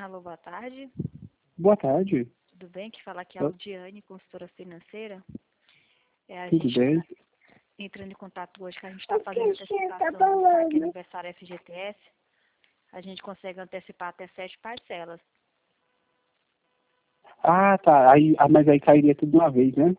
Alô, boa tarde. Boa tarde. Tudo bem? Que fala aqui é a Aldiane, consultora financeira. A Tudo gente bem? tá entrando em contato hoje que a gente está fazendo antecipação do saque aniversário FGTS. A gente consegue antecipar até 7 parcelas. Ah, tá. Mas aí cairia tudo de uma vez, né?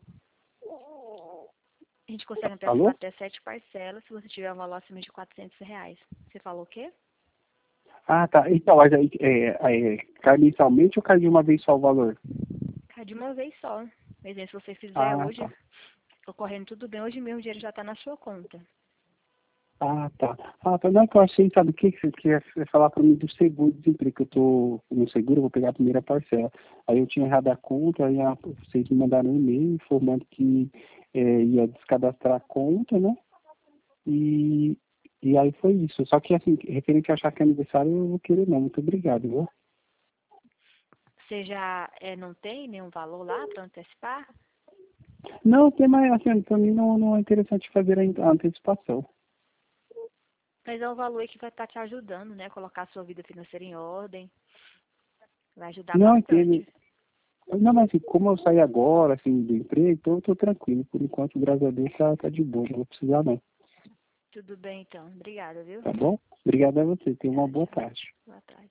A gente consegue antecipar Alô? até 7 parcelas se você tiver um valor acima de R$ 400. Você falou o quê? Ah, tá. Então, mas aí cai mensalmente ou cai de uma vez só o valor? Cai de uma vez só. Por exemplo, se você fizer Ah, hoje, tá. ocorrendo tudo bem, hoje mesmo o dinheiro já está na sua conta. Ah, tá. Ah, tá. Não, que eu achei, sabe o que você queria falar para mim do seguro-desemprego, que eu tô no seguro, eu vou pegar a primeira parcela. Aí eu tinha errado a conta, aí vocês me mandaram um e-mail informando que ia descadastrar a conta, né? E, e aí foi isso. Só que, assim, referente a achar que é aniversário, eu não vou querer não. Muito obrigado, viu? Você já não tem nenhum valor lá para antecipar? Não, tem mais, assim, para mim não é interessante fazer a antecipação. Mas é um valor aí que vai estar te ajudando, né? Colocar a sua vida financeira em ordem. Vai ajudar Não, entendo. bastante. Não, mas assim, como eu saí agora, assim, do emprego, então eu tô tranquilo. Por enquanto, graças a Deus, tá de boa. Não vou precisar, não. Tudo bem, então. Obrigada, viu? Tá bom? Obrigado a você. Tenha uma Tchau, boa tchau. tarde. Boa tarde.